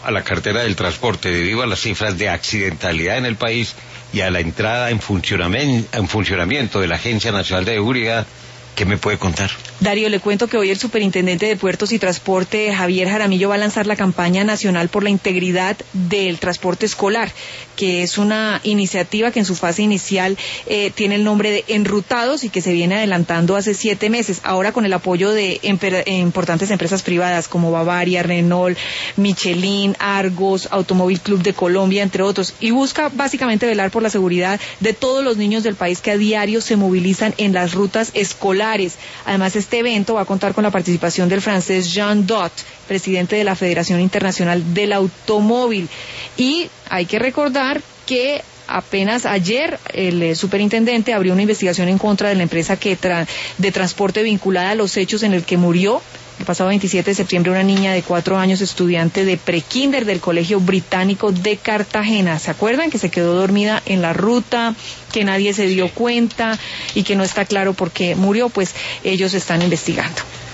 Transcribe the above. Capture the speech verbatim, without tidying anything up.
a la cartera del transporte debido a las cifras de accidentalidad en el país y a la entrada en funcionamiento, en funcionamiento de la Agencia Nacional de Seguridad. ¿Qué me puede contar? Darío, le cuento que hoy el superintendente de Puertos y Transporte, Javier Jaramillo, va a lanzar la campaña nacional por la integridad del transporte escolar, que es una iniciativa que en su fase inicial eh, tiene el nombre de Enrutados y que se viene adelantando hace siete meses, ahora con el apoyo de emper- importantes empresas privadas como Bavaria, Renault, Michelin, Argos, Automóvil Club de Colombia, entre otros, y busca básicamente velar por la seguridad de todos los niños del país que a diario se movilizan en las rutas escolares. Además, este evento va a contar con la participación del francés Jean Dot, presidente de la Federación Internacional del Automóvil. Y hay que recordar que apenas ayer el eh, superintendente abrió una investigación en contra de la empresa que tra- de transporte vinculada a los hechos en el que murió el pasado veintisiete de septiembre una niña de cuatro años, estudiante de prekinder del Colegio Británico de Cartagena. ¿Se acuerdan que se quedó dormida en la ruta, que nadie se dio cuenta y que no está claro por qué murió? Pues ellos están investigando.